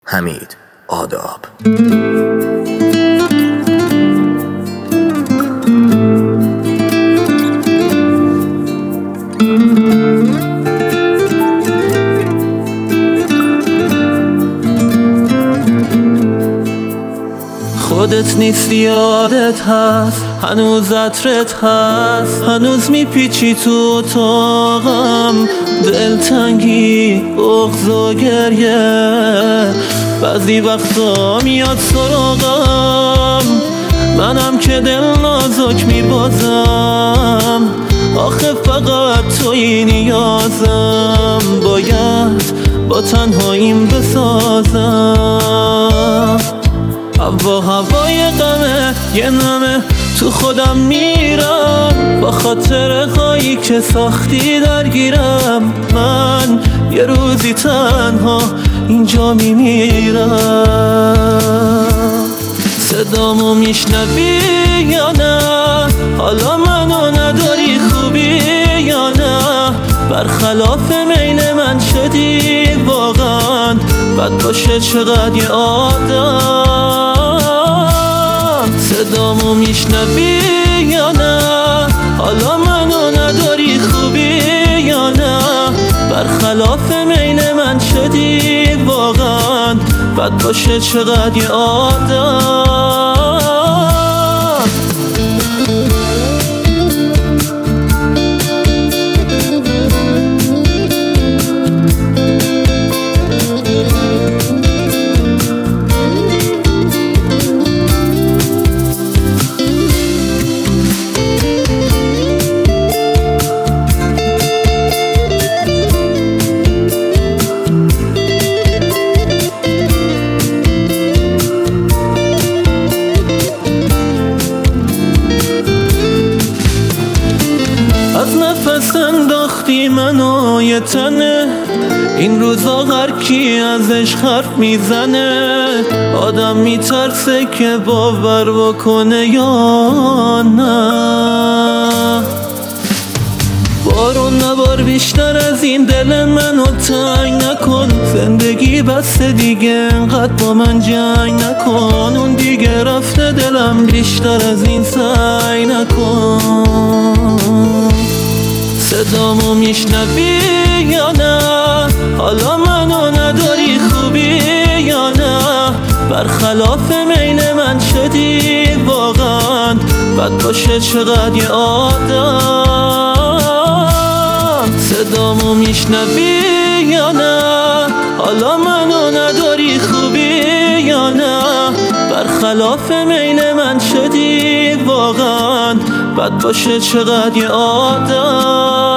حمید آداب. خودت نیستی، یادت هست، هنوز عطرت هست، هنوز میپیچی تو اتاقم، دلتنگی، بغض و گریه بعضی وقتا میاد سراغم. منم که دل نازک میبازم، آخه فقط توی نیازم، باید با تنهاییم بسازم. هوای غمه یه نمه تو خودم میرم، با خاطر هایی که ساختی درگیرم. من یه روزی تنها اینجا میمیرم. صدامو میشنوی یا نه؟ حالا منو نداری خوبی یا نه؟ برخلاف میل من شدی واقعا، بد باشه چقدر یه آدم. صدامو میشنوی یا نه؟ حالا منو نداری خوبی یا نه؟ برخلاف میل من شدی واقعا، بد باشه چقدر یه آدم. از نفس انداختی منو یه تنه، این روزا هر کی ازش حرف میزنه، آدم میترسه که باور بکنه یا نه. بارون نبار بیشتر از این دل منو تنگ نکن، زندگی بسته دیگه انقدر با من جنگ نکن. اون دیگه رفته دلم بیشتر از این سعی نکن. صدامو میشنوی یا نه؟ حالا منو نداری خوبی یا نه؟ برخلاف میل من شدی واقعا، بد باشه چقدر یه آدم. صدامو میشنوی یا نه؟ حالا منو نداری خوبی یا نه؟ برخلاف میل من شدی واقعا، بد باشه چقدر یه آدم.